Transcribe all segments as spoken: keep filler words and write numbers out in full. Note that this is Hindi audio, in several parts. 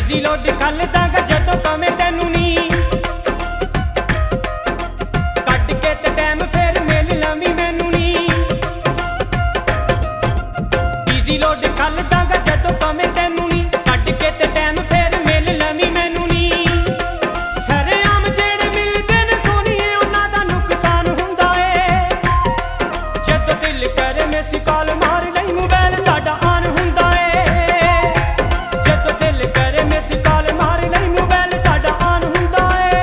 बिजी लोड खल दांगा जदों कमे तैनू नी कट के ते टाइम फिर मिल लवी मैनू नी बिजी लोड खल दांगा जदों कमे तैनू नी कट के ते टाइम फिर मिल लवी मैनू नी सरेआम जेड़े मिलदे ने सोनीए उन्हां दा नुकसान हुंदा ए जदों दिल करे मिस कॉल मार लई मोबाइल साडा आन हुंदा ए जदों दिल करे मिस कॉल मार लई मोबाइल साडा आन हुंदा ए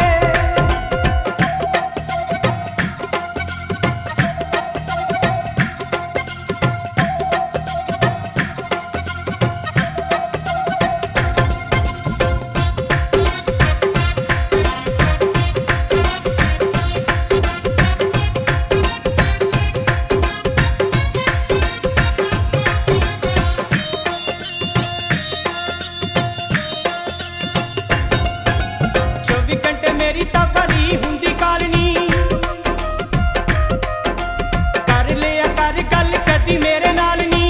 चौबी घंटे मेरी तां भरी हुंदी कालनी कर लिया कर गल कदी मेरे नाल नी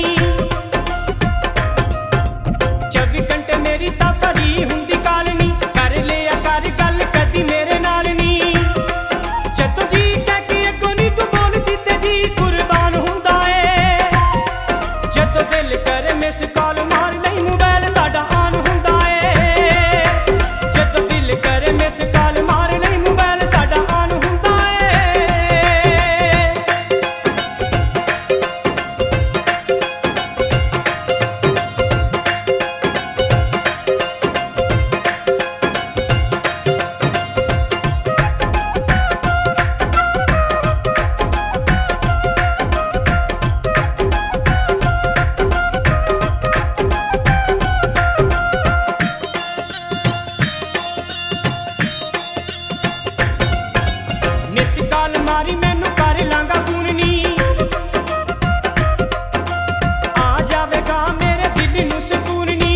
चौबी घंटे मेरी तां भरी हुंदी कालनी कर लिया कर गल कदी मेरे नाल नी जदों जी कह के अगों नी तू बोलदी ते जी कुर्बान हुंदा ए जदों दिल करे मिस कॉल मार लई मोबाइल साडा आन हुंदा ए जदों दिल करे मिस कॉल मार लई मोबाइल साडा आन हुंदा ए मिस कॉल मारी मैनू कर लांगा फोन नी आ जावेगा मेरे दिल नू सुकून नी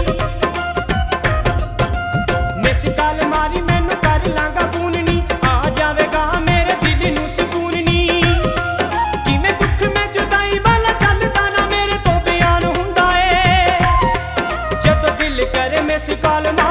मिस कॉल मारी मैनू कर लांगा फोन नी आ जावेगा मेरे दिल नू सुकून नी किवें दुख में जुदाई वाला चलदा ना मेरे तो बयान हुंदा ए जदों दिल करे मिस कॉल